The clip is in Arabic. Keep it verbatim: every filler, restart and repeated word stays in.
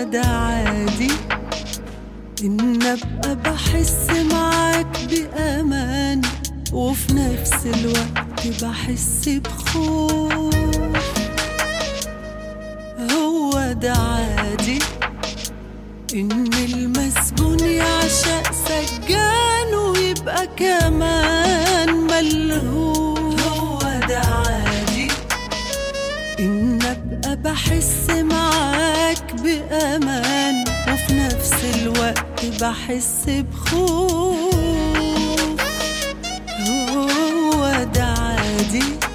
ده عادي إن أبقى بحس معاك بأمان وفي نفس الوقت بحس بخوف. هو ده عادي إن المسجون يعشق سجان ويبقى كمان ملهوف. هو ده عادي إن أبقى بحس معاك بأمان وفي نفس الوقت بحس بخوف. هو ده عادي